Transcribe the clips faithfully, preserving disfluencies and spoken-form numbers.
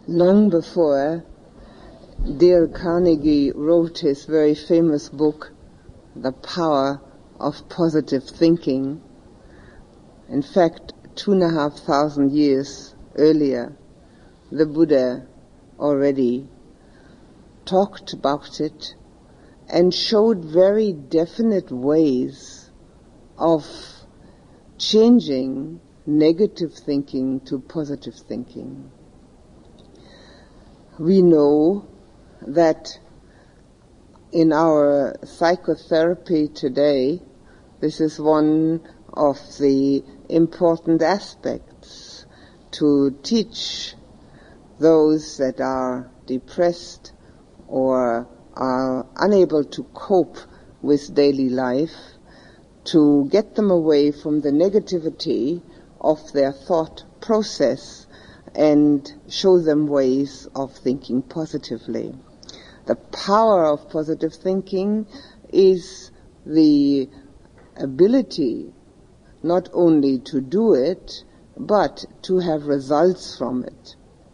long before Dale Carnegie wrote his very famous book, The Power of Positive Thinking. In fact, two and a half thousand years earlier, the Buddha already talked about it and showed very definite ways of changing negative thinking to positive thinking. We know that in our psychotherapy today, this is one of the important aspects to teach those that are depressed or are unable to cope with daily life, to get them away from the negativity of their thought process and show them ways of thinking positively. The power of positive thinking is the ability not only to do it, but to have results from it.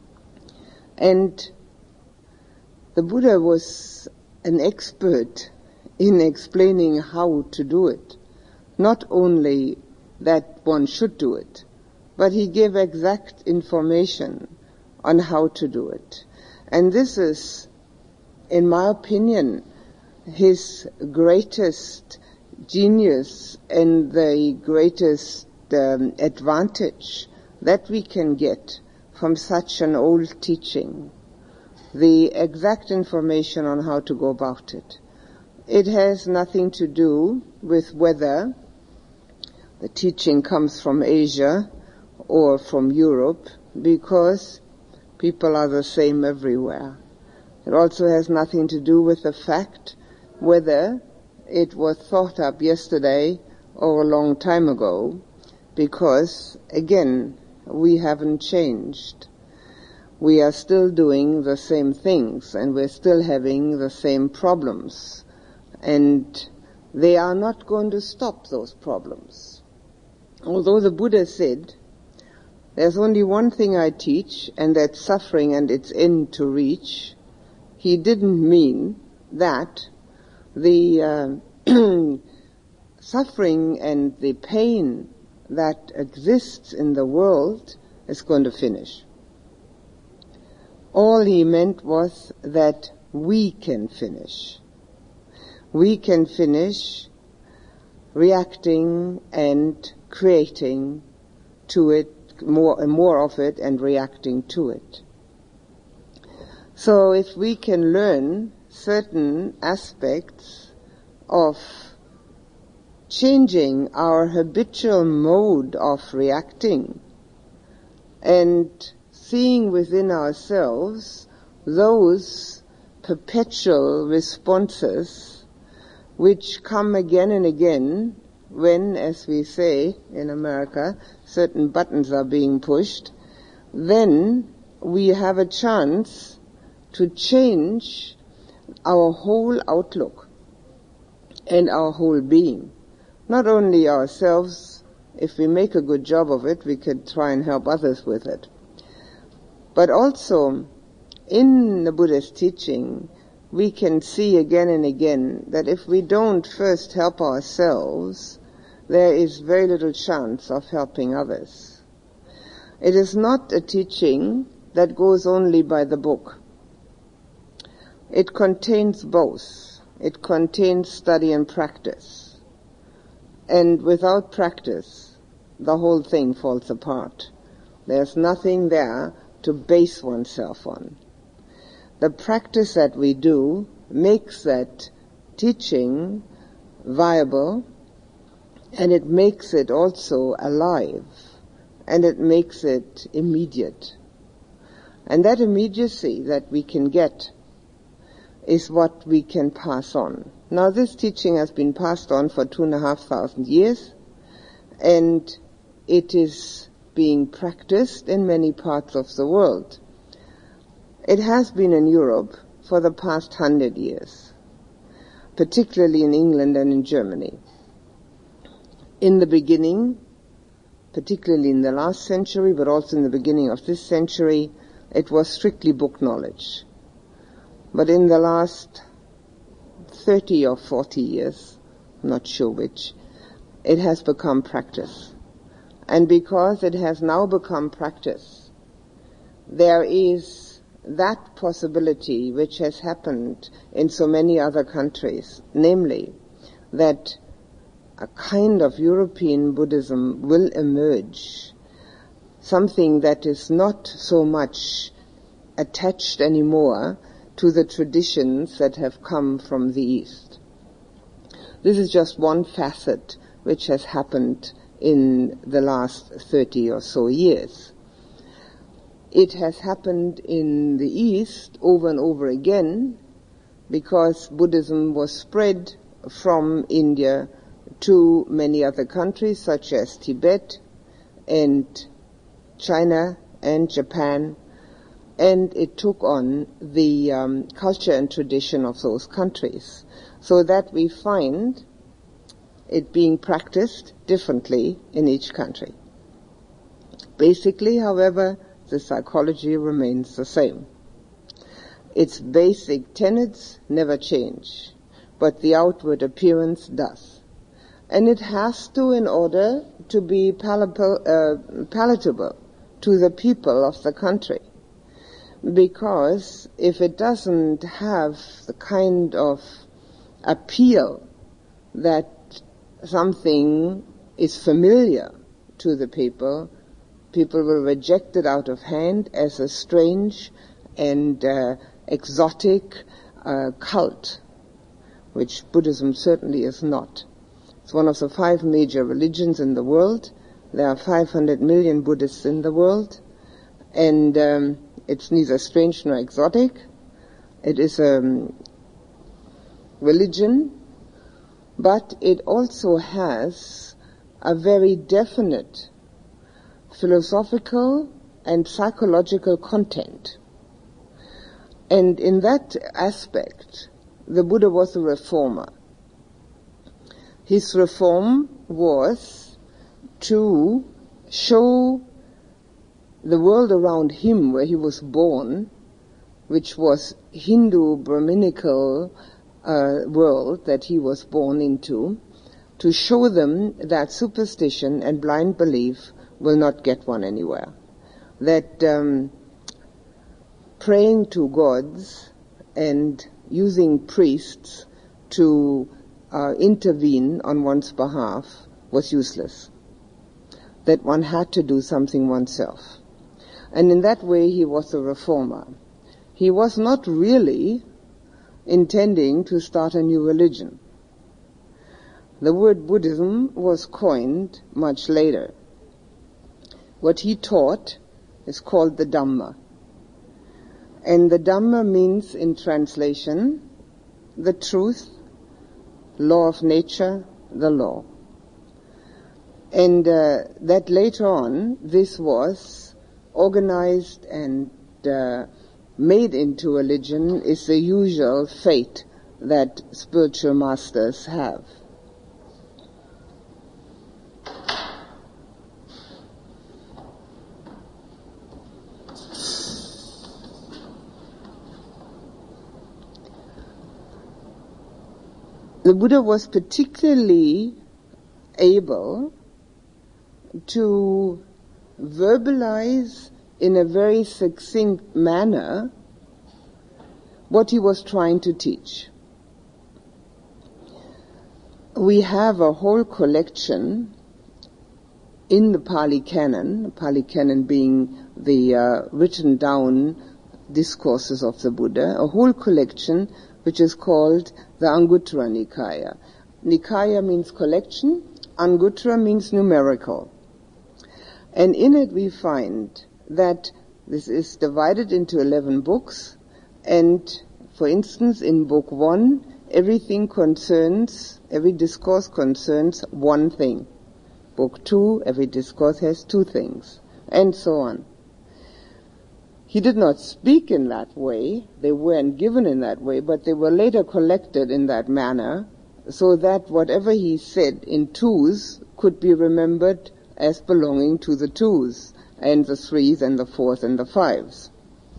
And the Buddha was an expert in explaining how to do it. Not only that one should do it, but he gave exact information on how to do it. And this is, in my opinion, his greatest genius and the greatest um, advantage that we can get from such an old teaching. The exact information on how to go about it. It has nothing to do with whether the teaching comes from Asia or from Europe, because people are the same everywhere. It also has nothing to do with the fact whether it was thought up yesterday or a long time ago, because, again, we haven't changed. We are still doing the same things, and we're still having the same problems. And they are not going to stop those problems. Although the Buddha said, there's only one thing I teach, and that's suffering and its end to reach, he didn't mean that the uh, suffering and the pain that exists in the world is going to finish. All he meant was that we can finish. We can finish reacting and creating to it, more and more of it, and reacting to it. So if we can learn certain aspects of changing our habitual mode of reacting and seeing within ourselves those perpetual responses which come again and again when, as we say in America, certain buttons are being pushed, then we have a chance to change our whole outlook and our whole being. Not only ourselves, if we make a good job of it, we could try and help others with it. But also, in the Buddha's teaching, we can see again and again that if we don't first help ourselves, there is very little chance of helping others. It is not a teaching that goes only by the book. It contains both. It contains study and practice. And without practice, the whole thing falls apart. There's nothing there to base oneself on. The practice that we do makes that teaching viable, and it makes it also alive, and it makes it immediate. And that immediacy that we can get is what we can pass on. Now, this teaching has been passed on for two and a half thousand years, and it is being practiced in many parts of the world. It has been in Europe for the past hundred years, particularly in England and in Germany. In the beginning, particularly in the last century, but also in the beginning of this century, it was strictly book knowledge. But in the last thirty or forty years, I'm not sure which, it has become practice. And because it has now become practice, there is that possibility which has happened in so many other countries, namely that a kind of European Buddhism will emerge, something that is not so much attached anymore to the traditions that have come from the East. This is just one facet which has happened in the last thirty or so years. It has happened in the East over and over again because Buddhism was spread from India to many other countries such as Tibet and China and Japan, and it took on the um, culture and tradition of those countries, so that we find it being practiced differently in each country. Basically, however, the psychology remains the same. Its basic tenets never change, but the outward appearance does. And it has to in order to be palatable, uh, palatable to the people of the country. Because if it doesn't have the kind of appeal that something is familiar to the people, people will reject it out of hand as a strange and uh, exotic uh, cult, which Buddhism certainly is not. It's one of the five major religions in the world. There are five hundred million Buddhists in the world, and um, it's neither strange nor exotic. It is a um, religion, but it also has a very definite philosophical and psychological content. And in that aspect, the Buddha was a reformer. His reform was to show the world around him where he was born, which was Hindu Brahminical uh, world that he was born into, to show them that superstition and blind belief will not get one anywhere. That um, praying to gods and using priests to uh, intervene on one's behalf was useless. That one had to do something oneself. And in that way he was a reformer. He was not really intending to start a new religion. The word Buddhism was coined much later. What he taught is called the Dhamma. And the Dhamma means, in translation, the truth, law of nature, the law. And uh, that later on, this was organized and uh, made into religion is the usual fate that spiritual masters have. The Buddha was particularly able to verbalize in a very succinct manner what he was trying to teach. We have a whole collection in the Pali Canon, Pali Canon being the uh, written down discourses of the Buddha, a whole collection which is called the Anguttara Nikaya. Nikaya means collection, Anguttara means numerical. And in it we find that this is divided into eleven books, and for instance in book one, everything concerns, every discourse concerns one thing. Book two, every discourse has two things, and so on. He did not speak in that way, they weren't given in that way, but they were later collected in that manner, so that whatever he said in twos could be remembered as belonging to the twos, and the threes and the fours and the fives.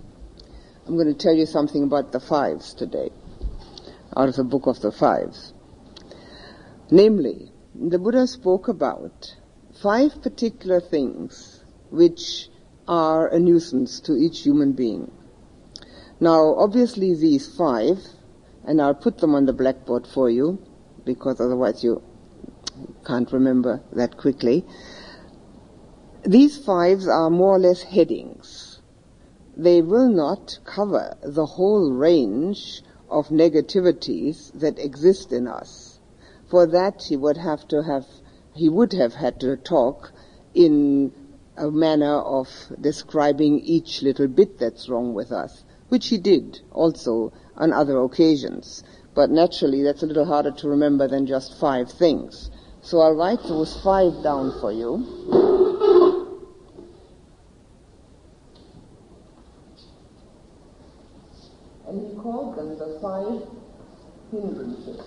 I'm going to tell you something about the fives today, out of the book of the fives. Namely, the Buddha spoke about five particular things which are a nuisance to each human being. Now, obviously these five, and I'll put them on the blackboard for you, because otherwise you can't remember that quickly. These fives are more or less headings. They will not cover the whole range of negativities that exist in us. For that he would have to have, he would have had to talk in a manner of describing each little bit that's wrong with us, which he did also on other occasions. But naturally that's a little harder to remember than just five things. So I'll write those five down for you. And he called them the five hindrances.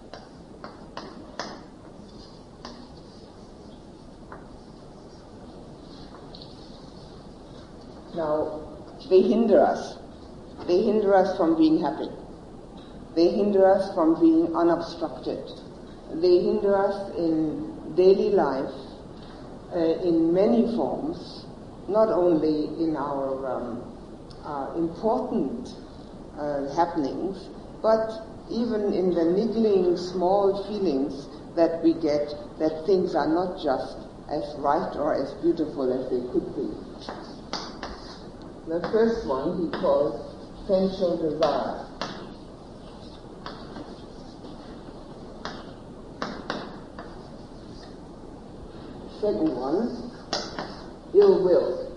Now, they hinder us. They hinder us from being happy. They hinder us from being unobstructed. They hinder us in daily life uh, in many forms, not only in our um, uh, important uh, happenings, but even in the niggling small feelings that we get that things are not just as right or as beautiful as they could be. The first one he calls sensual desire. Second one, ill will.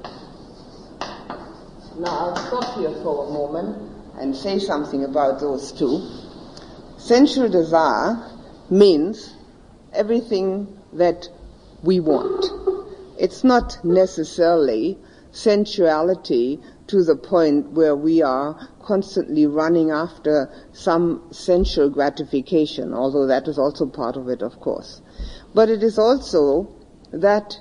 Now I'll stop here for a moment and say something about those two. Sensual desire means everything that we want. It's not necessarily sensuality to the point where we are constantly running after some sensual gratification, although that is also part of it, of course. But it is also that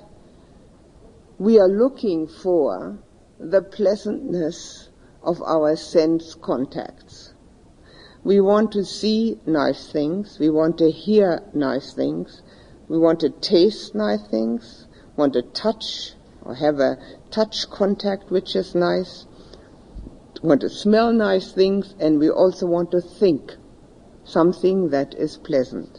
we are looking for the pleasantness of our sense contacts. We want to see nice things, we want to hear nice things, we want to taste nice things, want to touch or have a touch contact which is nice, want to smell nice things, and we also want to think something that is pleasant.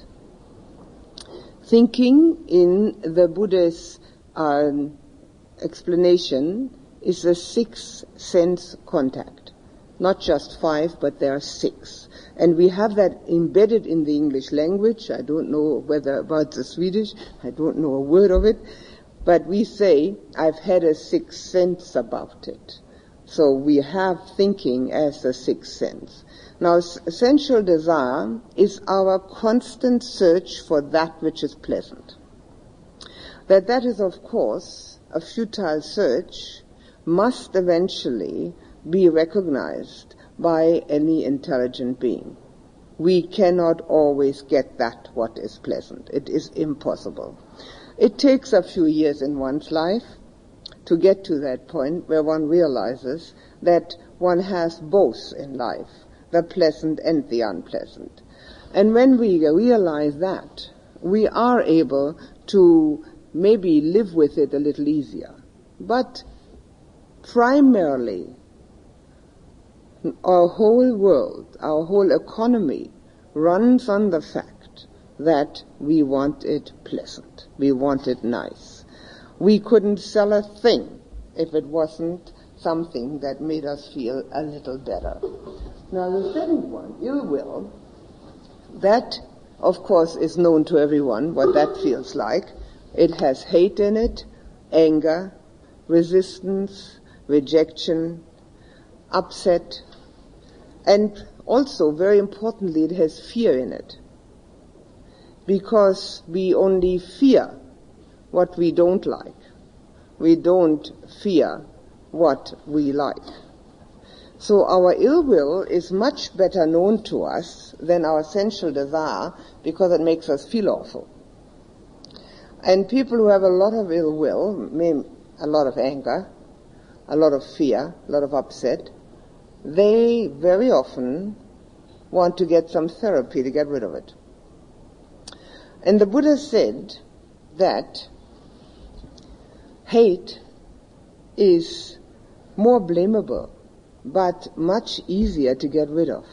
Thinking in the Buddha's um, explanation is a six sense contact. Not just five, but there are six. And we have that embedded in the English language. I don't know whether about the Swedish, I don't know a word of it. But we say, I've had a sixth sense about it. So we have thinking as a sixth sense. Now, sensual desire is our constant search for that which is pleasant. That that is, of course, a futile search must eventually be recognized by any intelligent being. We cannot always get that what is pleasant. It is impossible. It takes a few years in one's life to get to that point where one realizes that one has both in life, the pleasant and the unpleasant. And when we realize that, we are able to maybe live with it a little easier. But primarily, our whole world, our whole economy runs on the fact that we want it pleasant. We want it nice. We couldn't sell a thing if it wasn't something that made us feel a little better. Now the second one, ill will, that of course is known to everyone what that feels like. It has hate in it, anger, resistance, rejection, upset, and also, very importantly, it has fear in it. Because we only fear what we don't like. We don't fear what we like. So our ill will is much better known to us than our sensual desire because it makes us feel awful. And people who have a lot of ill will, a lot of anger, a lot of fear, a lot of upset, they very often want to get some therapy to get rid of it. And the Buddha said that hate is more blamable, but much easier to get rid of.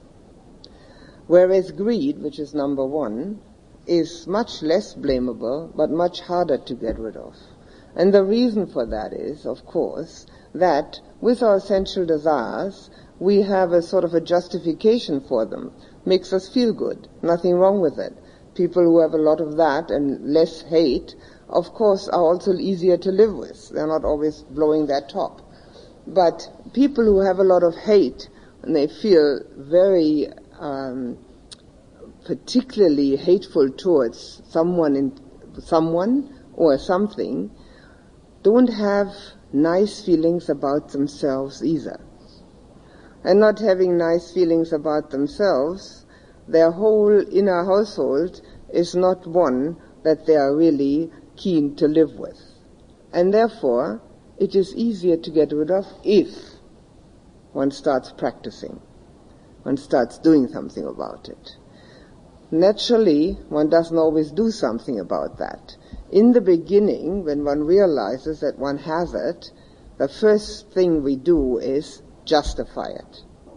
Whereas greed, which is number one, is much less blamable, but much harder to get rid of. And the reason for that is, of course, that with our sensual desires, we have a sort of a justification for them. Makes us feel good. Nothing wrong with it. People who have a lot of that and less hate, of course, are also easier to live with. They're not always blowing their top. But people who have a lot of hate, and they feel very um, particularly hateful towards someone, in, someone or something, don't have nice feelings about themselves either. And not having nice feelings about themselves, their whole inner household is not one that they are really keen to live with. And therefore, it is easier to get rid of if one starts practicing, one starts doing something about it. Naturally, one doesn't always do something about that. In the beginning, when one realizes that one has it, the first thing we do is justify it.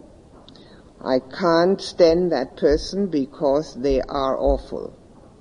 I can't stand that person because they are awful.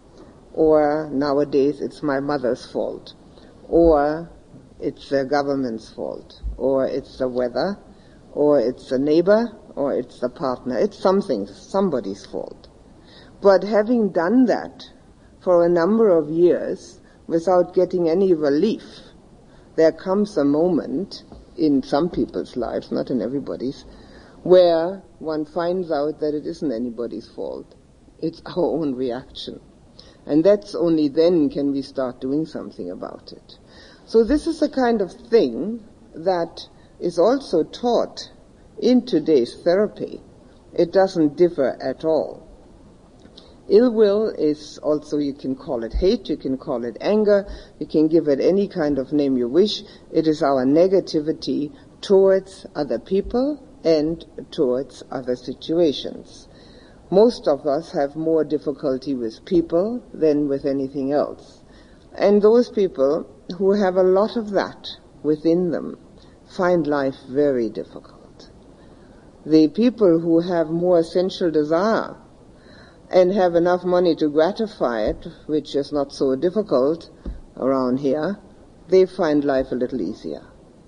Or nowadays it's my mother's fault. Or it's the government's fault. Or it's the weather. Or it's the neighbor. Or it's the partner. It's something, somebody's fault. But having done that for a number of years without getting any relief, there comes a moment in some people's lives, not in everybody's, where one finds out that it isn't anybody's fault. It's our own reaction. And that's only then can we start doing something about it. So this is the kind of thing that is also taught in today's therapy. It doesn't differ at all. Ill will is also, you can call it hate, you can call it anger, you can give it any kind of name you wish. It is our negativity towards other people and towards other situations. Most of us have more difficulty with people than with anything else. And those people who have a lot of that within them find life very difficult. The people who have more sensual desire and have enough money to gratify it, which is not so difficult around here, they find life a little easier.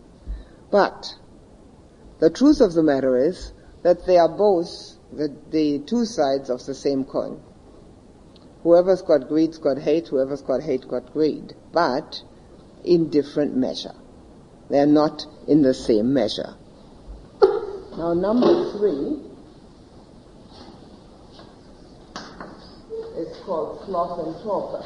But the truth of the matter is that they are both the, the two sides of the same coin. Whoever's got greed's got hate, whoever's got hate got greed, but in different measure. They're not in the same measure. Now, number three is called sloth and torpor.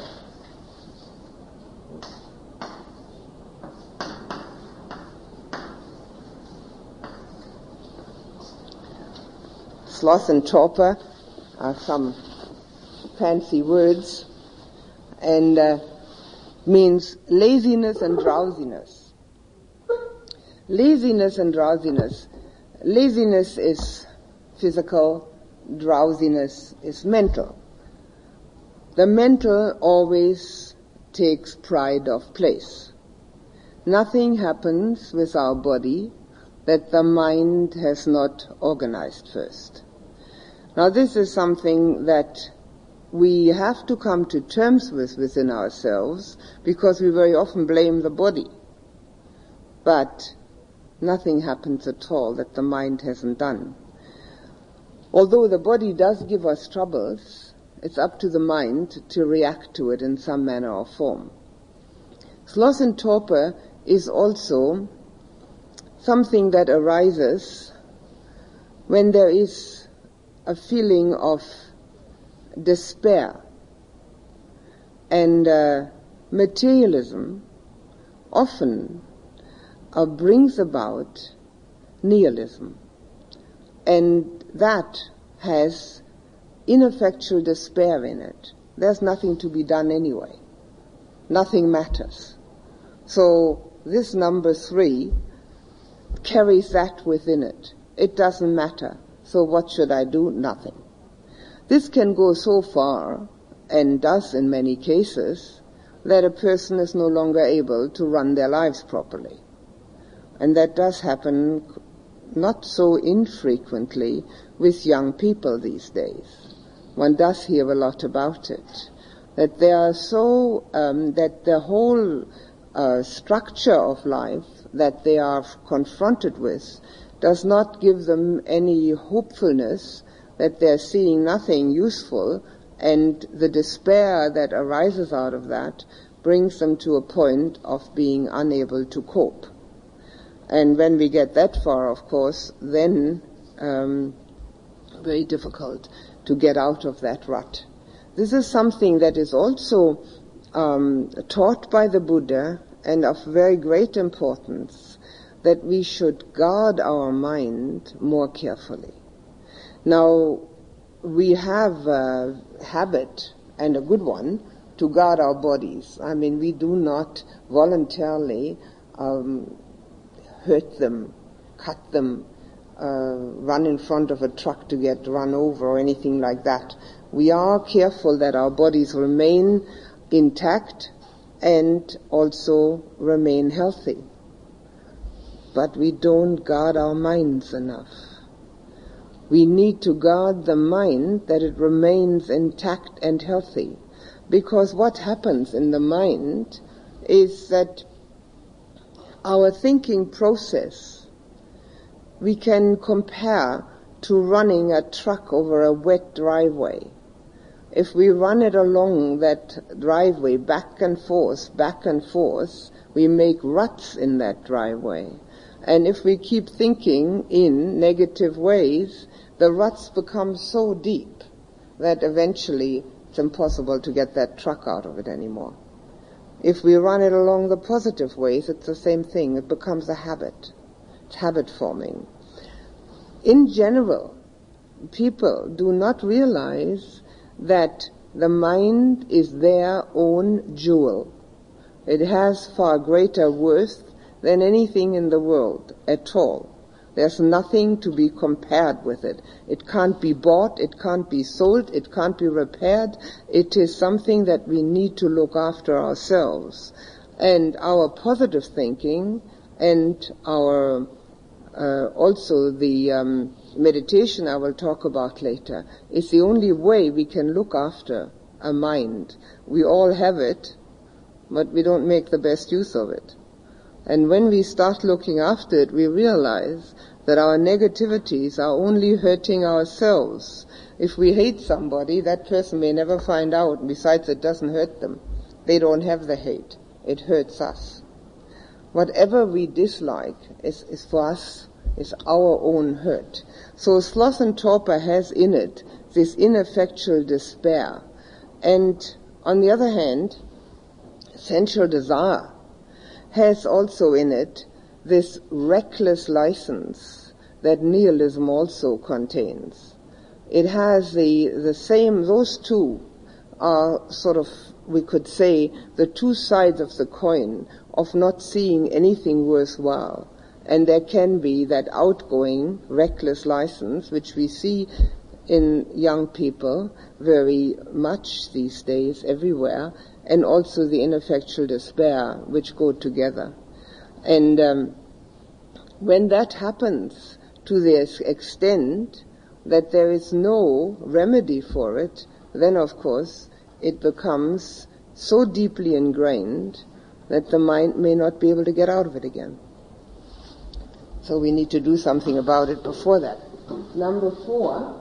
Sloth and torpor are some fancy words, and uh, means laziness and drowsiness. Laziness and drowsiness. Laziness is physical, drowsiness is mental. The mental always takes pride of place. Nothing happens with our body that the mind has not organized first. Now this is something that we have to come to terms with within ourselves, because we very often blame the body. But nothing happens at all that the mind hasn't done. Although the body does give us troubles, it's up to the mind to react to it in some manner or form. Sloth and torpor is also something that arises when there is a feeling of despair. And uh, materialism often uh, brings about nihilism. And that has ineffectual despair in it. There's nothing to be done anyway. Nothing matters. So this number three carries that within it. it doesn't matter. So what should I do? Nothing. This can go so far, and does in many cases, that a person is no longer able to run their lives properly. And that does happen not so infrequently with young people these days. One does hear a lot about it. That they are so, um, that the whole uh, structure of life that they are confronted with does not give them any hopefulness, that they're seeing nothing useful, and the despair that arises out of that brings them to a point of being unable to cope. And when we get that far, of course, then um, very difficult to get out of that rut. This is something that is also um, taught by the Buddha and of very great importance, that we should guard our mind more carefully. Now, we have a habit, and a good one, to guard our bodies. I mean, we do not voluntarily um, hurt them, cut them, uh, run in front of a truck to get run over or anything like that. We are careful that our bodies remain intact and also remain healthy. But we don't guard our minds enough. We need to guard the mind that it remains intact and healthy. Because what happens in the mind is that our thinking process, we can compare to running a truck over a wet driveway. If we run it along that driveway back and forth, back and forth, we make ruts in that driveway. And if we keep thinking in negative ways, the ruts become so deep that eventually it's impossible to get that truck out of it anymore. If we run it along the positive ways, it's the same thing. It becomes a habit. It's habit forming. In general, people do not realize that the mind is their own jewel. It has far greater worth than anything in the world at all. There's nothing to be compared with it. It can't be bought, it can't be sold, it can't be repaired. It is something that we need to look after ourselves. And our positive thinking and our uh, also the um, meditation I will talk about later is the only way we can look after a mind. We all have it, but we don't make the best use of it. And when we start looking after it, we realize that our negativities are only hurting ourselves. If we hate somebody, that person may never find out, and besides it doesn't hurt them. They don't have the hate. It hurts us. Whatever we dislike is, is for us, is our own hurt. So sloth and torpor has in it this ineffectual despair. And on the other hand, sensual desire has also in it this reckless license that nihilism also contains. It has the, the same, those two are sort of, we could say, the two sides of the coin of not seeing anything worthwhile. And there can be that outgoing, reckless license, which we see in young people very much these days, everywhere, and also the ineffectual despair, which go together. And um, when that happens to this extent that there is no remedy for it, then of course it becomes so deeply ingrained that the mind may not be able to get out of it again. So we need to do something about it before that. Number four,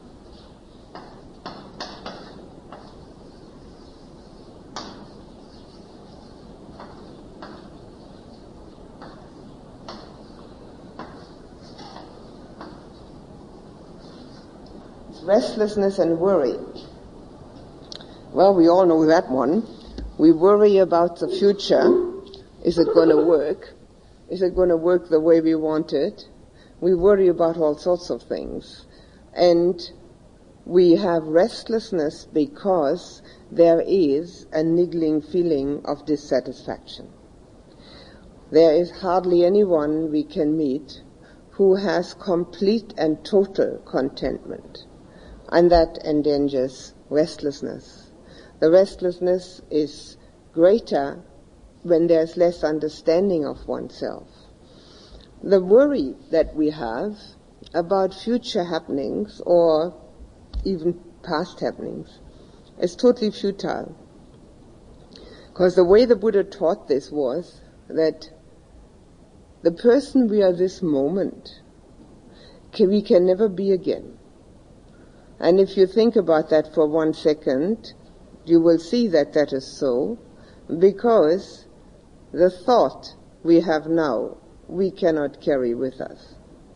restlessness and worry. Well, we all know that one. We worry about the future. Is it going to work? Is it going to work the way we want it? We worry about all sorts of things. And we have restlessness because there is a niggling feeling of dissatisfaction. There is hardly anyone we can meet who has complete and total contentment, and that engenders restlessness. The restlessness is greater when there's less understanding of oneself. The worry that we have about future happenings or even past happenings is totally futile. Because the way the Buddha taught this was that the person we are this moment, can, we can never be again. And if you think about that for one second, you will see that that is so, because the thought we have now, we cannot carry with us.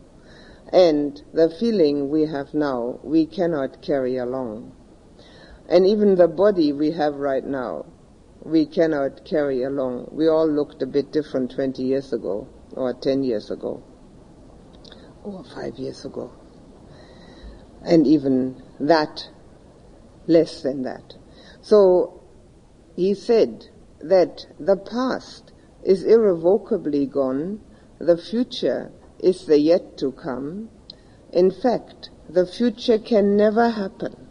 And the feeling we have now, we cannot carry along. And even the body we have right now, we cannot carry along. We all looked a bit different twenty years ago, or ten years ago, or five years ago. And even that, less than that. So he said that the past is irrevocably gone, the future is the yet to come. In fact, the future can never happen.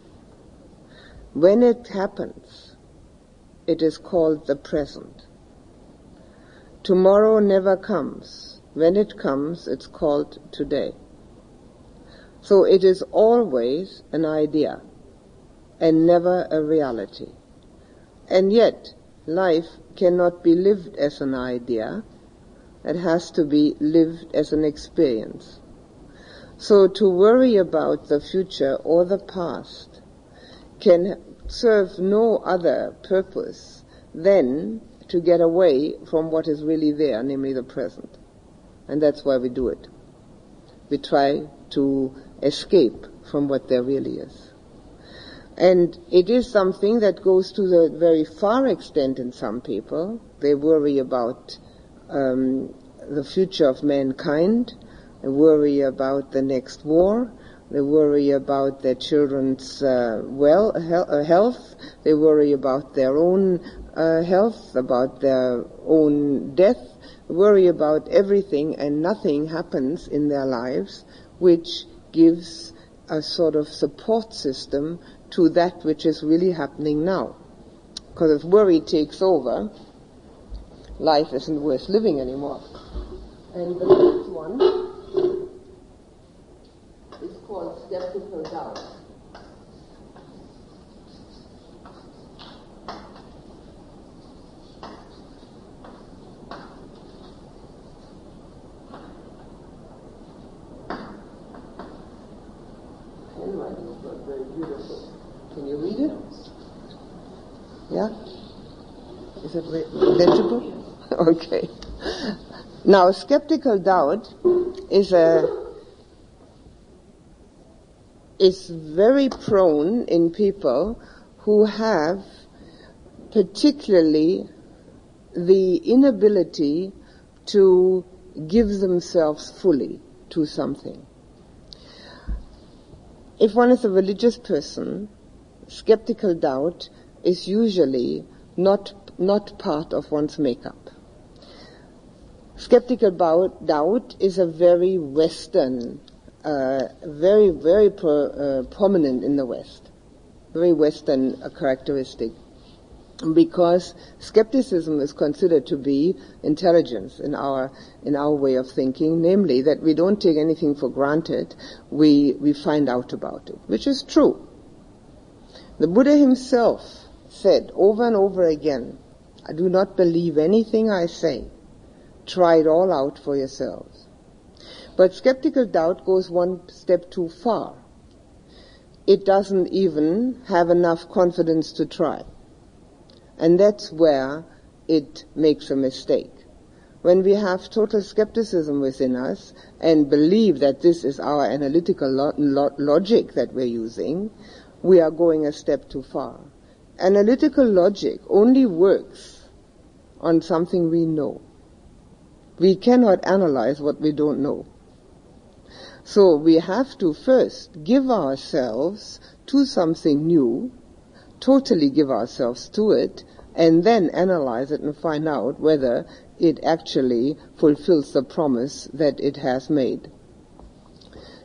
When it happens, it is called the present. Tomorrow never comes. When it comes, it's called today. So it is always an idea and never a reality. And yet, life cannot be lived as an idea. It has to be lived as an experience. So to worry about the future or the past can serve no other purpose than to get away from what is really there, namely the present. And that's why we do it. We try to escape from what there really is. And it is something that goes to the very far extent in some people. They worry about um, the future of mankind. They worry about the next war. They worry about their children's uh, well he- health. They worry about their own uh, health, about their own death. They worry about everything, and nothing happens in their lives which gives a sort of support system to that which is really happening now. Because if worry takes over, life isn't worth living anymore. And the next one is called skeptical doubt. Handwriting is not very beautiful. Can you read it? Yeah? Is it legible? Okay. Now, skeptical doubt is a is very prone in people who have particularly the inability to give themselves fully to something. If one is a religious person, skeptical doubt is usually not not part of one's makeup. Skeptical doubt is a very Western, uh, very, very pro, uh, prominent in the West, very Western uh, characteristic, because skepticism is considered to be intelligence in our in our way of thinking, namely that we don't take anything for granted, we we find out about it, which is true. The Buddha himself said over and over again, I do not believe anything I say. Try it all out for yourselves. But skeptical doubt goes one step too far. It doesn't even have enough confidence to try. And that's where it makes a mistake. When we have total skepticism within us and believe that this is our analytical lo- lo- logic that we're using, we are going a step too far. Analytical logic only works on something we know. We cannot analyze what we don't know. So we have to first give ourselves to something new, totally give ourselves to it, and then analyze it and find out whether it actually fulfills the promise that it has made.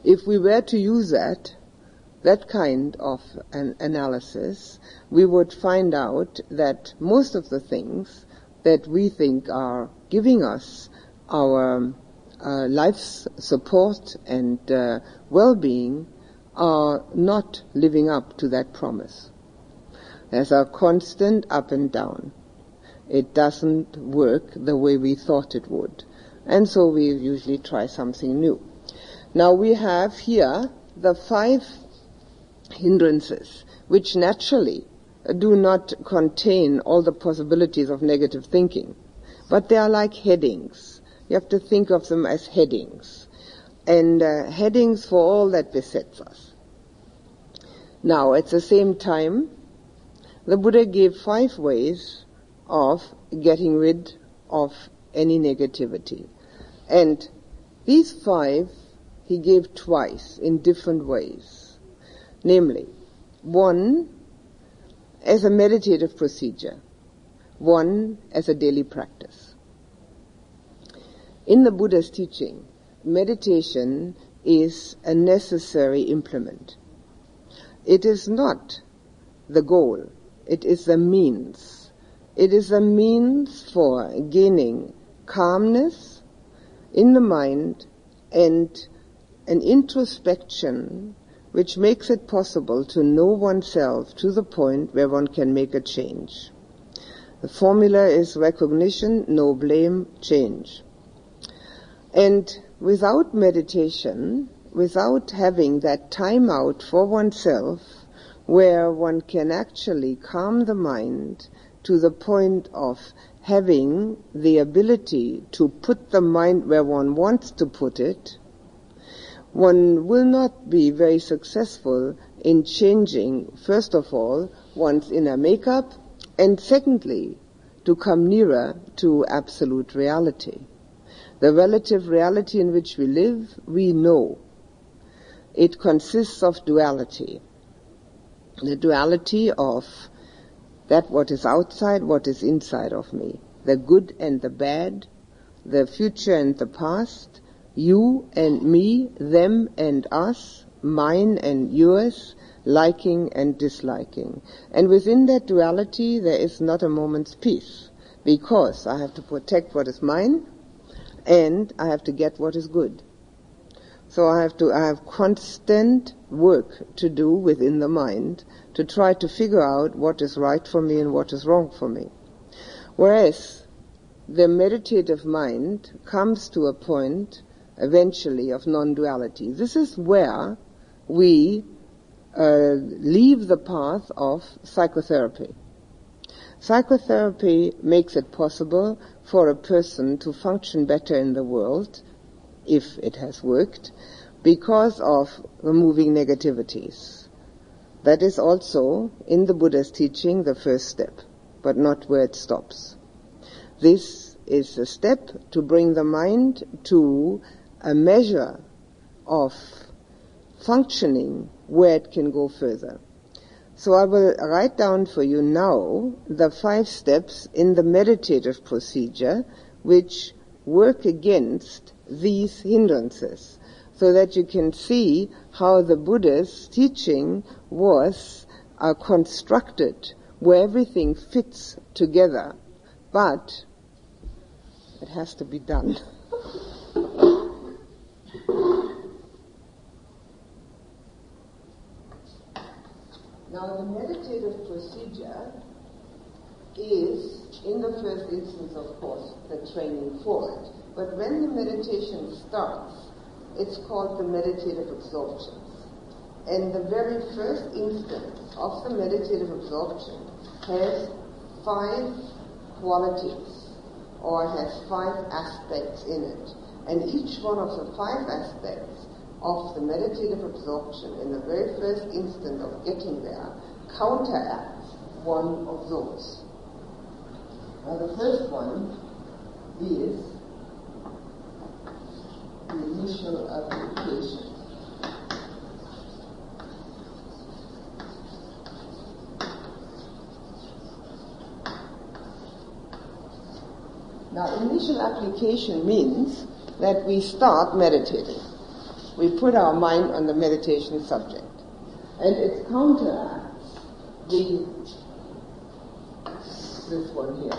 if we were to use that, that kind of an analysis, we would find out that most of the things that we think are giving us our uh, life's support and uh, well-being are not living up to that promise. There's a constant up and down. It doesn't work the way we thought it would. And so we usually try something new. Now we have here the five hindrances, which naturally do not contain all the possibilities of negative thinking. But they are like headings. You have to think of them as headings. And uh, headings for all that besets us. Now, at the same time, the Buddha gave five ways of getting rid of any negativity. And these five he gave twice in different ways. Namely, one as a meditative procedure, one as a daily practice. In the Buddha's teaching, meditation is a necessary implement. It is not the goal, it is the means. It is a means for gaining calmness in the mind and an introspection which makes it possible to know oneself to the point where one can make a change. The formula is recognition, no blame, change. And without meditation, without having that time out for oneself, where one can actually calm the mind to the point of having the ability to put the mind where one wants to put it, one will not be very successful in changing, first of all, one's inner makeup, and secondly, to come nearer to absolute reality. The relative reality in which we live, we know. It consists of duality. The duality of that what is outside, what is inside of me. The good and the bad, the future and the past, you and me, them and us, mine and yours, liking and disliking. And within that duality there is not a moment's peace, because I have to protect what is mine and I have to get what is good. So I have to, I have constant work to do within the mind to try to figure out what is right for me and what is wrong for me. Whereas the meditative mind comes to a point eventually of non-duality. This is where we uh, leave the path of psychotherapy. Psychotherapy makes it possible for a person to function better in the world, if it has worked, because of removing negativities. That is also, in the Buddha's teaching, the first step, but not where it stops. This is a step to bring the mind to a measure of functioning where it can go further. So I will write down for you now the five steps in the meditative procedure which work against these hindrances, so that you can see how the Buddha's teaching was uh, constructed, where everything fits together, but it has to be done. Now, the meditative procedure is, in the first instance, of course, the training for it. But when the meditation starts, it's called the meditative absorptions. And the very first instance of the meditative absorption has five qualities, or has five aspects in it. And each one of the five aspects of the meditative absorption in the very first instant of getting there counteracts one of those. Now the first one is the initial application. Now initial application means that we start meditating. we put our mind on the meditation subject. And it counteracts the, this one here.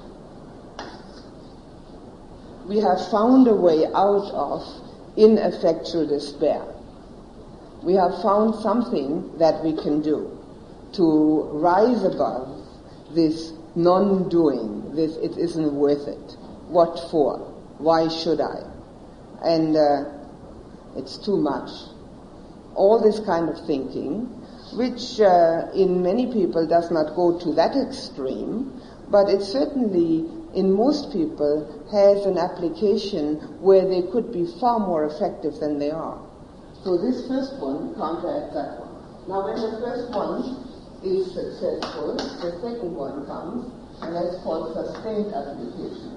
We have found a way out of ineffectual despair. We have found something that we can do to rise above this non-doing, this it isn't worth it. What for? Why should I? And uh, it's too much. All this kind of thinking, which uh, in many people does not go to that extreme, but it certainly in most people has an application where they could be far more effective than they are. So this first one counteracts that one. Now when the first one is successful, the second one comes, and that's called sustained application.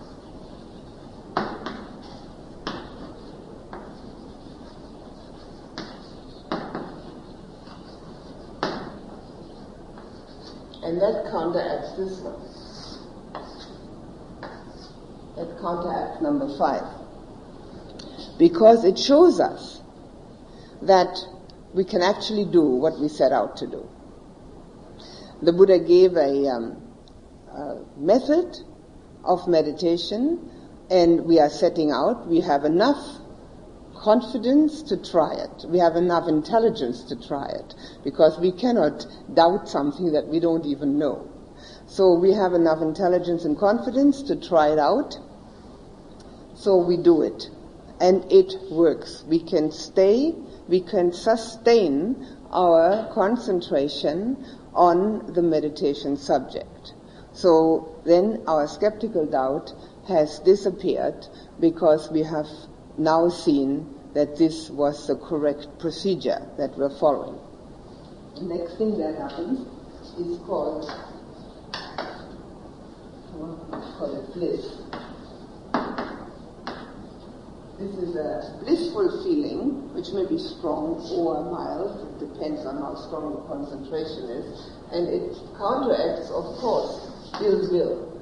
And that counteracts this one. That counteracts number five. Because it shows us that we can actually do what we set out to do. The Buddha gave a, um, a method of meditation, and we are setting out. We have enough confidence to try it. We have enough intelligence to try it, because we cannot doubt something that we don't even know. So we have enough intelligence and confidence to try it out. So we do it. And it works. We can stay, we can sustain our concentration on the meditation subject. So then our skeptical doubt has disappeared, because we have now seen that this was the correct procedure that we're following. The next thing that happens is called, call it bliss. This is a blissful feeling, which may be strong or mild. It depends on how strong the concentration is. And it counteracts, of course, ill will.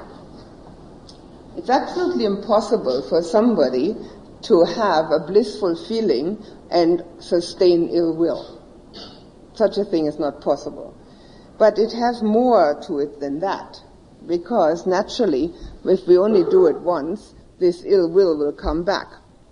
It's absolutely impossible for somebody to have a blissful feeling and sustain ill will. Such a thing is not possible. But it has more to it than that, because naturally, if we only do it once, this ill will will come back.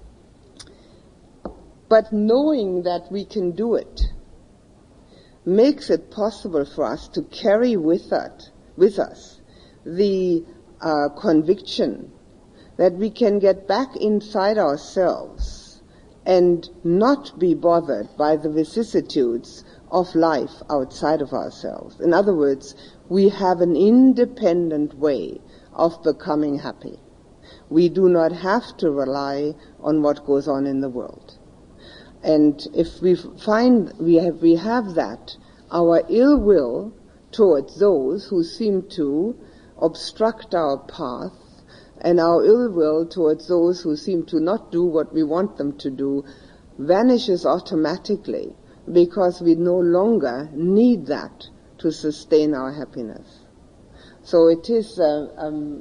But knowing that we can do it makes it possible for us to carry with it, with us the uh, conviction that we can get back inside ourselves and not be bothered by the vicissitudes of life outside of ourselves. In other words, we have an independent way of becoming happy. We do not have to rely on what goes on in the world. And if we find we have, we have that, our ill will towards those who seem to obstruct our path, and our ill will towards those who seem to not do what we want them to do, vanishes automatically, because we no longer need that to sustain our happiness. So it is uh, um,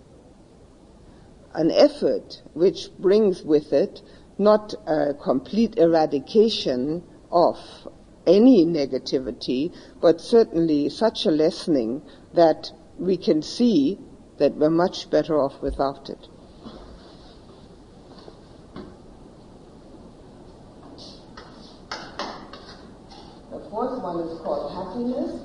an effort which brings with it not a complete eradication of any negativity, but certainly such a lessening that we can see that we're much better off without it. The fourth one is called happiness.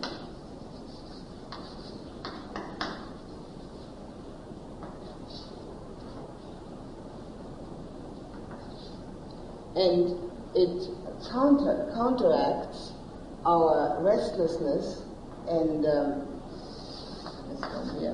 And it counter, counteracts our restlessness and um, this one here,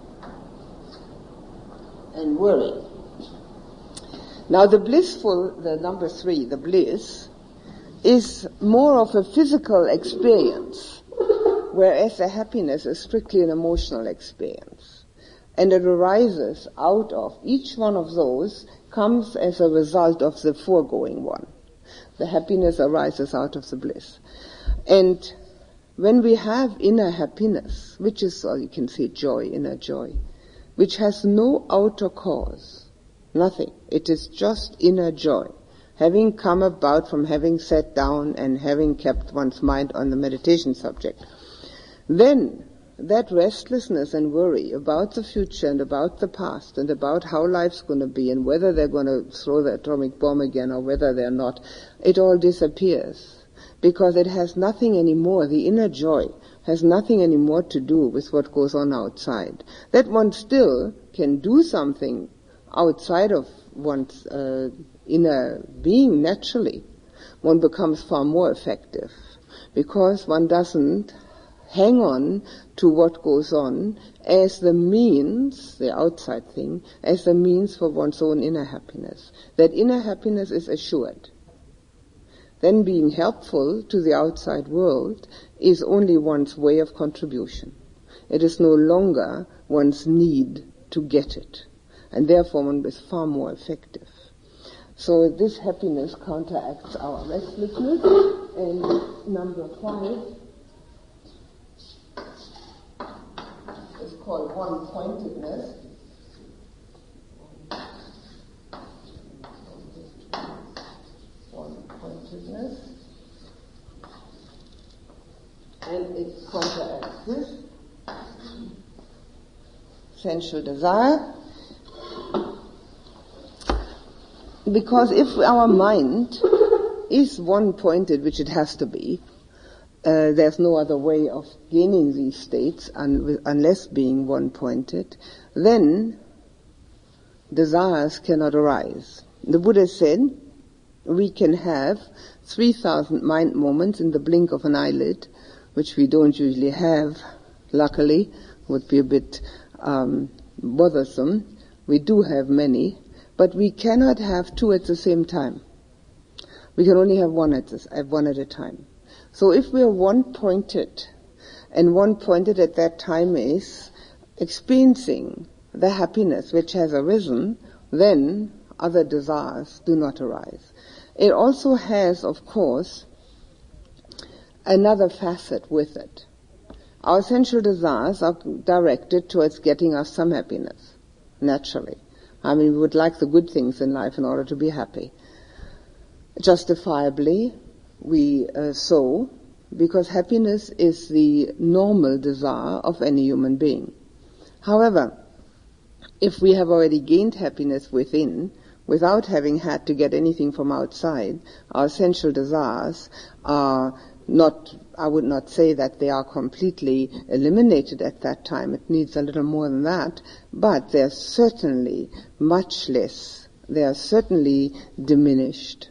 and worry. Now the blissful, the number three, the bliss, is more of a physical experience, whereas the happiness is strictly an emotional experience. And it arises out of, each one of those comes as a result of the foregoing one. The happiness arises out of the bliss. And when we have inner happiness, which is, or you can say joy, inner joy, which has no outer cause, nothing, it is just inner joy, having come about from having sat down and having kept one's mind on the meditation subject, then that restlessness and worry about the future and about the past and about how life's going to be and whether they're going to throw the atomic bomb again or whether they're not, it all disappears because it has nothing anymore. The inner joy has nothing anymore to do with what goes on outside. That one still can do something outside of one's uh, inner being naturally. One becomes far more effective because one doesn't hang on to what goes on as the means, the outside thing, as the means for one's own inner happiness. That inner happiness is assured. Then being helpful to the outside world is only one's way of contribution. It is no longer one's need to get it. And therefore one is far more effective. So this happiness counteracts our restlessness. And number five is called one-pointedness. One-pointedness. And it counteracts this sensual desire. Because if our mind is one-pointed, which it has to be, uh, there's no other way of gaining these states un- unless being one-pointed, then desires cannot arise. The Buddha said we can have three thousand mind moments in the blink of an eyelid, which we don't usually have, luckily, would be a bit um, bothersome. We do have many. But we cannot have two at the same time. We can only have one at, this, at one at a time. So if we are one-pointed, and one-pointed at that time is experiencing the happiness which has arisen, then other desires do not arise. It also has, of course, another facet with it. Our sensual desires are directed towards getting us some happiness, naturally. I mean, we would like the good things in life in order to be happy. Justifiably, we uh, so, because happiness is the normal desire of any human being. However, if we have already gained happiness within, without having had to get anything from outside, our sensual desires are not, I would not say that they are completely eliminated at that time. It needs a little more than that, but they're certainly much less. They are certainly diminished.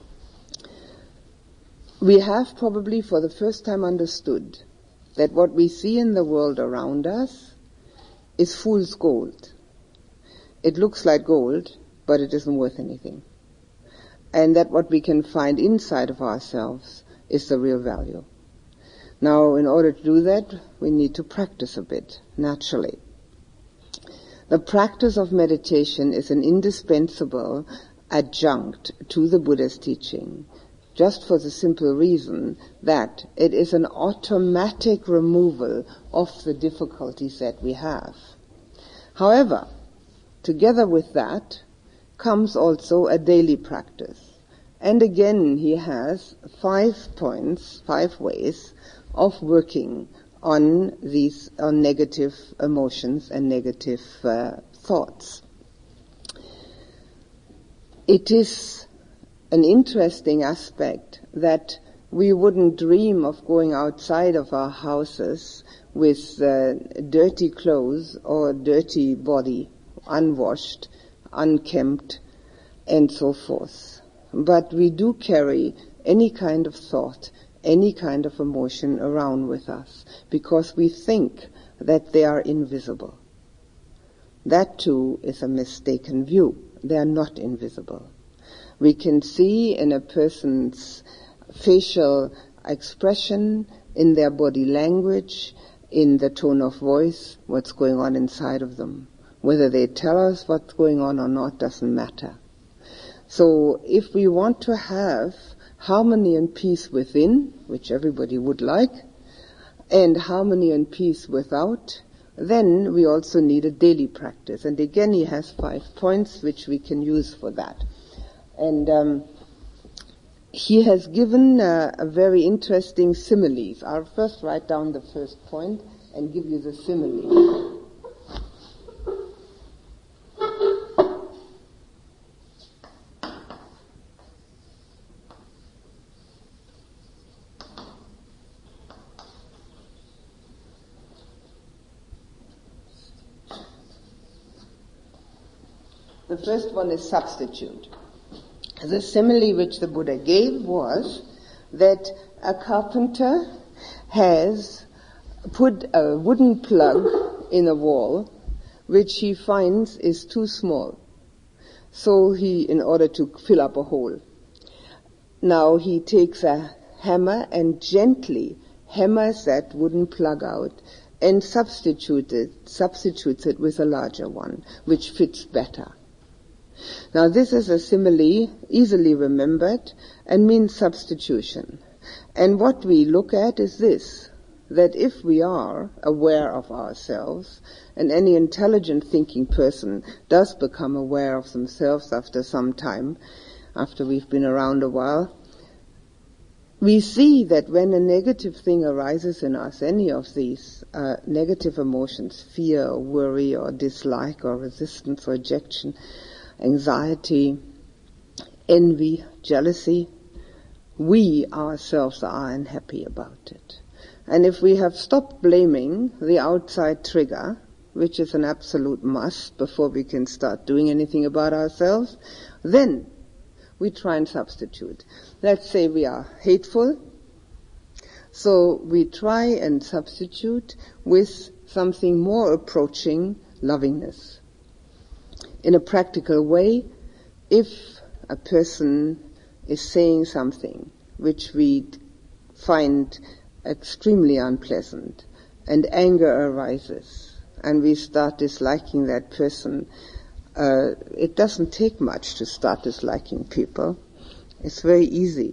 We have probably for the first time understood that what we see in the world around us is fool's gold. It looks like gold, but it isn't worth anything. And that what we can find inside of ourselves is the real value. Now, in order to do that, we need to practice a bit, naturally. The practice of meditation is an indispensable adjunct to the Buddha's teaching, just for the simple reason that it is an automatic removal of the difficulties that we have. However, together with that comes also a daily practice. And again, he has five points, five ways of working on these on negative emotions and negative uh, thoughts. It is an interesting aspect that we wouldn't dream of going outside of our houses with uh, dirty clothes or dirty body, unwashed, unkempt, and so forth. But we do carry any kind of thought, any kind of emotion around with us because we think that they are invisible. That too is a mistaken view. They are not invisible. We can see in a person's facial expression, in their body language, in the tone of voice, what's going on inside of them. Whether they tell us what's going on or not doesn't matter. So if we want to have harmony and peace within, which everybody would like, and harmony and peace without, then we also need a daily practice. And again, he has five points which we can use for that. And um, he has given uh, a very interesting similes. I'll first write down the first point and give you the simile. The first one is substitute. The simile which the Buddha gave was that a carpenter has put a wooden plug in a wall which he finds is too small. So he, in order to fill up a hole, now he takes a hammer and gently hammers that wooden plug out and substitutes it, substitutes it with a larger one which fits better. Now this is a simile easily remembered and means substitution. And what we look at is this, that if we are aware of ourselves, and any intelligent thinking person does become aware of themselves after some time, after we've been around a while, we see that when a negative thing arises in us, any of these uh, negative emotions, fear or worry or dislike or resistance or rejection, anxiety, envy, jealousy, we ourselves are unhappy about it. And if we have stopped blaming the outside trigger, which is an absolute must before we can start doing anything about ourselves, then we try and substitute. Let's say we are hateful, so we try and substitute with something more approaching lovingness. In a practical way, if a person is saying something which we find extremely unpleasant and anger arises and we start disliking that person, uh, it doesn't take much to start disliking people. It's very easy.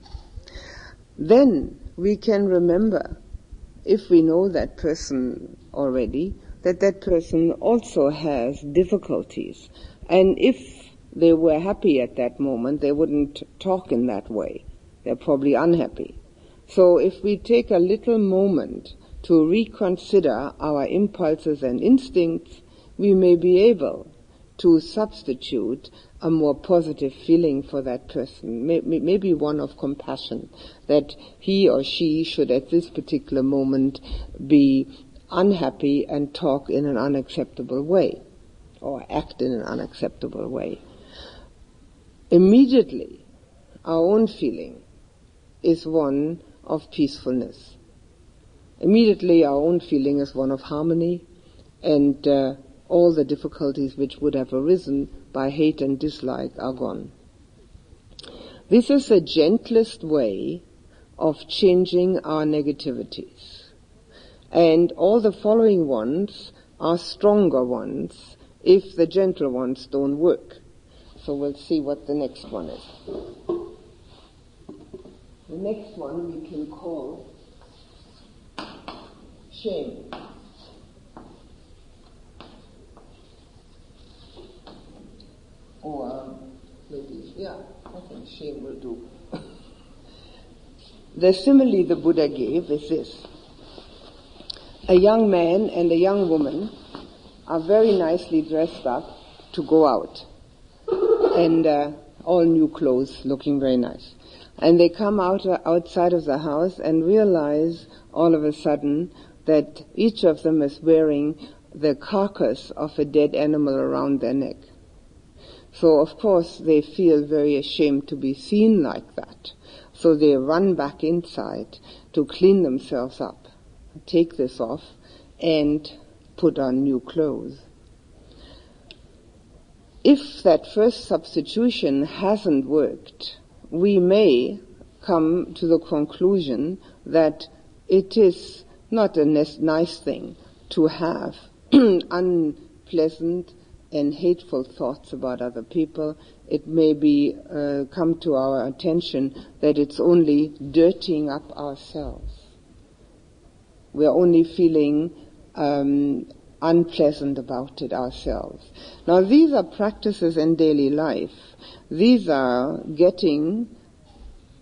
Then we can remember, if we know that person already, that that person also has difficulties. And if they were happy at that moment, they wouldn't talk in that way. They're probably unhappy. So if we take a little moment to reconsider our impulses and instincts, we may be able to substitute a more positive feeling for that person, maybe one of compassion, that he or she should at this particular moment be unhappy and talk in an unacceptable way, or act in an unacceptable way. Immediately, our own feeling is one of peacefulness. Immediately, our own feeling is one of harmony, and uh, all the difficulties which would have arisen by hate and dislike are gone. This is the gentlest way of changing our negativities. And all the following ones are stronger ones if the gentle ones don't work. So we'll see what the next one is. The next one we can call shame. Or um, maybe, yeah, I think shame will do. The simile the Buddha gave is this. A young man and a young woman are very nicely dressed up to go out, and uh, all new clothes, looking very nice. And they come out uh, outside of the house and realize all of a sudden that each of them is wearing the carcass of a dead animal around their neck. So of course they feel very ashamed to be seen like that. So they run back inside to clean themselves up, take this off, and put on new clothes. If that first substitution hasn't worked, we may come to the conclusion that it is not a nice thing to have unpleasant and hateful thoughts about other people. It may be uh, come to our attention that it's only dirtying up ourselves. We are only feeling um, unpleasant about it ourselves. Now these are practices in daily life. These are getting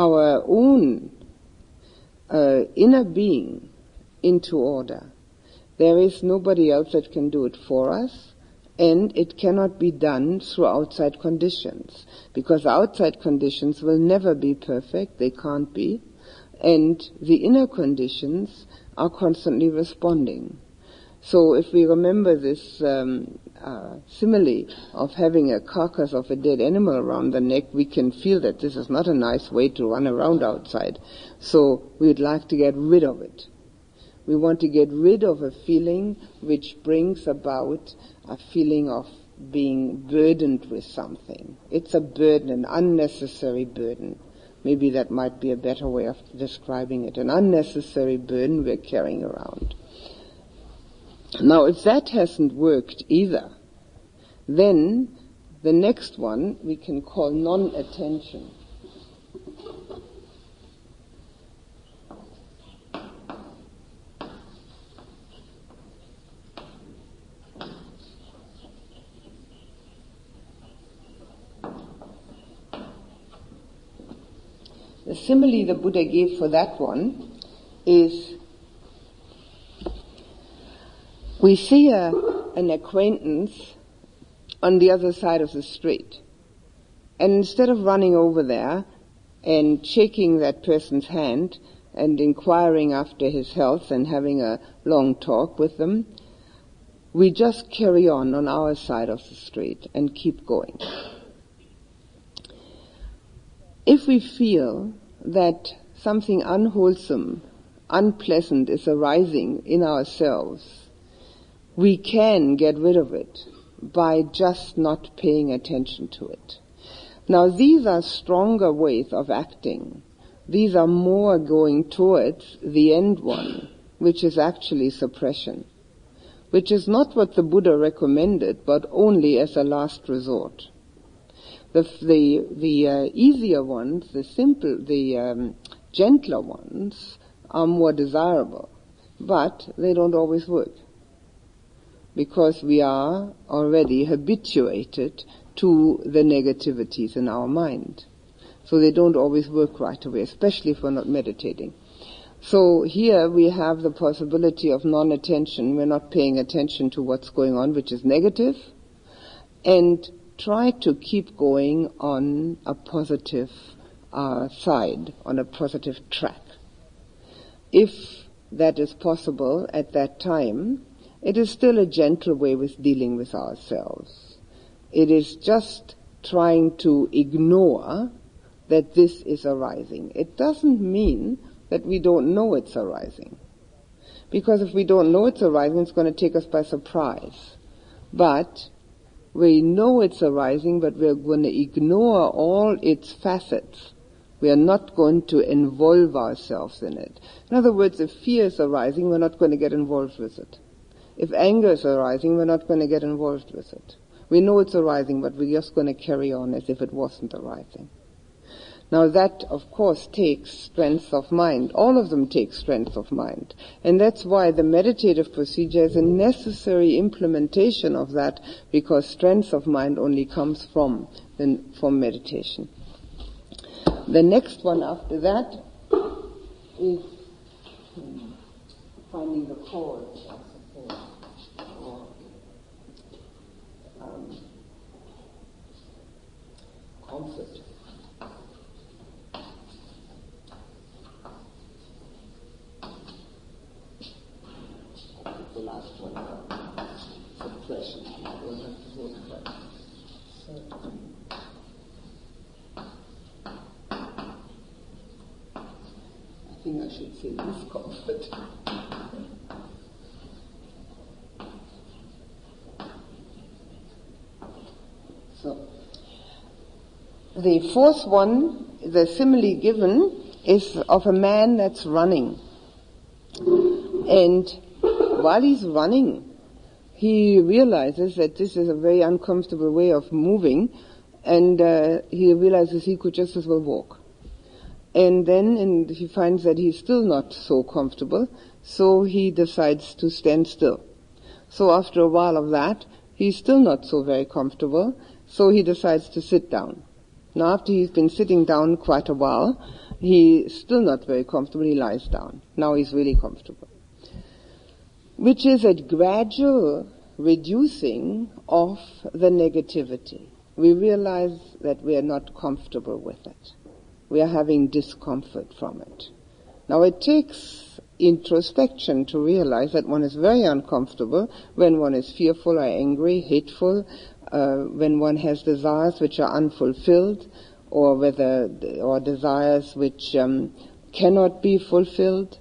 our own uh, inner being into order. There is nobody else that can do it for us, and it cannot be done through outside conditions, because outside conditions will never be perfect, they can't be, and the inner conditions are constantly responding. So if we remember this um, uh, simile of having a carcass of a dead animal around the neck, we can feel that this is not a nice way to run around outside. So we'd like to get rid of it. We want to get rid of a feeling which brings about a feeling of being burdened with something. It's a burden, an unnecessary burden. Maybe that might be a better way of describing it. An unnecessary burden we're carrying around. Now, if that hasn't worked either, then the next one we can call non-attention. The simile the Buddha gave for that one is, we see a, an acquaintance on the other side of the street, and instead of running over there and shaking that person's hand and inquiring after his health and having a long talk with them, we just carry on on our side of the street and keep going. If we feel that something unwholesome, unpleasant is arising in ourselves, we can get rid of it by just not paying attention to it. Now, these are stronger ways of acting. These are more going towards the end one, which is actually suppression, which is not what the Buddha recommended, but only as a last resort. The the, the uh, easier ones, the simple, the um, gentler ones, are more desirable, but they don't always work, because we are already habituated to the negativities in our mind. So they don't always work right away, especially if we're not meditating. So here we have the possibility of non-attention. We're not paying attention to what's going on, which is negative, and try to keep going on a positive uh, side, on a positive track. If that is possible at that time, it is still a gentle way with dealing with ourselves. It is just trying to ignore that this is arising. It doesn't mean that we don't know it's arising, because if we don't know it's arising, it's going to take us by surprise. But we know it's arising, but we're going to ignore all its facets. We are not going to involve ourselves in it. In other words, if fear is arising, we're not going to get involved with it. If anger is arising, we're not going to get involved with it. We know it's arising, but we're just going to carry on as if it wasn't arising. Now that, of course, takes strength of mind. All of them take strength of mind. And that's why the meditative procedure is a necessary implementation of that, because strength of mind only comes from, from meditation. The next one after that is finding the cause, I suppose, or um, comfort. The last one, suppression. I don't have to go to that. So, I think I should say discomfort. So, the fourth one, the simile given, is of a man that's running. And while he's running, he realizes that this is a very uncomfortable way of moving, and uh, he realizes he could just as well walk. And then and he finds that he's still not so comfortable, so he decides to stand still. So after a while of that, he's still not so very comfortable, so he decides to sit down. Now, after he's been sitting down quite a while, he's still not very comfortable. He lies down. Now he's really comfortable. Which is a gradual reducing of the negativity. We realize that we are not comfortable with it. We are having discomfort from it. Now, it takes introspection to realize that one is very uncomfortable when one is fearful or angry, hateful, uh, when one has desires which are unfulfilled, or whether or desires which um, cannot be fulfilled.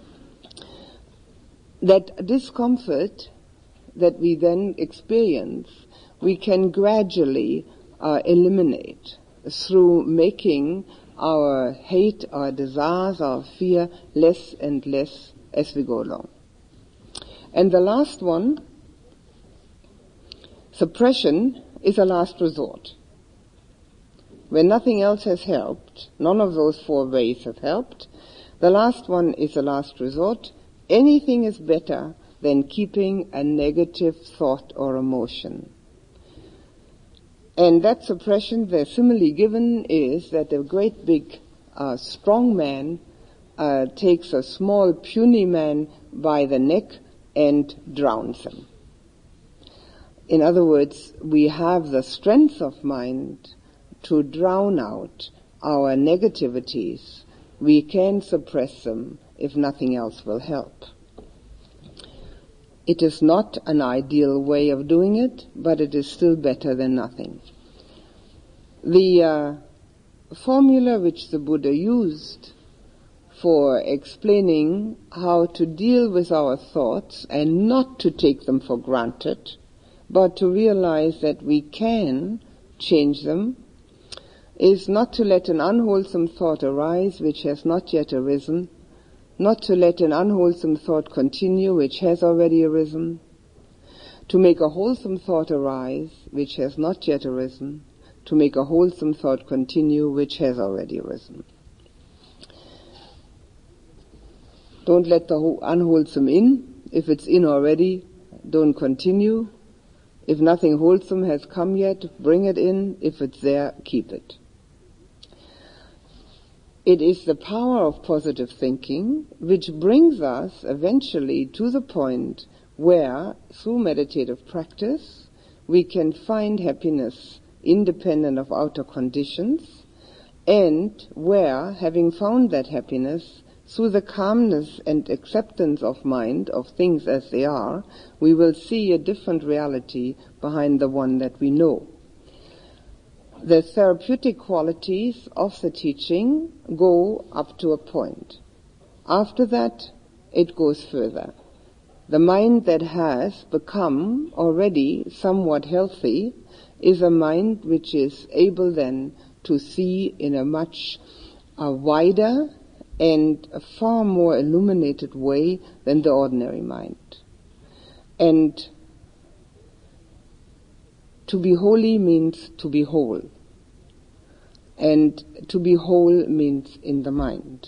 That discomfort that we then experience, we can gradually uh, eliminate through making our hate, our desires, our fear less and less as we go along. And the last one, suppression, is a last resort. When nothing else has helped, none of those four ways have helped, the last one is a last resort. Anything is better than keeping a negative thought or emotion. And that suppression, the simile given is that a great big uh, strong man uh, takes a small puny man by the neck and drowns him. In other words, we have the strength of mind to drown out our negativities. We can suppress them if nothing else will help. It is not an ideal way of doing it, but it is still better than nothing. The uh, formula which the Buddha used for explaining how to deal with our thoughts and not to take them for granted, but to realize that we can change them, is not to let an unwholesome thought arise which has not yet arisen, not to let an unwholesome thought continue which has already arisen, to make a wholesome thought arise which has not yet arisen, to make a wholesome thought continue which has already arisen. Don't let the unwholesome in. If it's in already, don't continue. If nothing wholesome has come yet, bring it in. If it's there, keep it. It is the power of positive thinking which brings us eventually to the point where, through meditative practice, we can find happiness independent of outer conditions, and where, having found that happiness, through the calmness and acceptance of mind of things as they are, we will see a different reality behind the one that we know. The therapeutic qualities of the teaching go up to a point. After that, it goes further. The mind that has become already somewhat healthy is a mind which is able then to see in a much uh, wider and a far more illuminated way than the ordinary mind. And to be holy means to be whole. And to be whole means in the mind.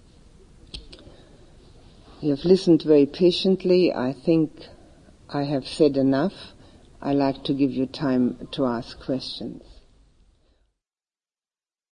You have listened very patiently. I think I have said enough. I like to give you time to ask questions.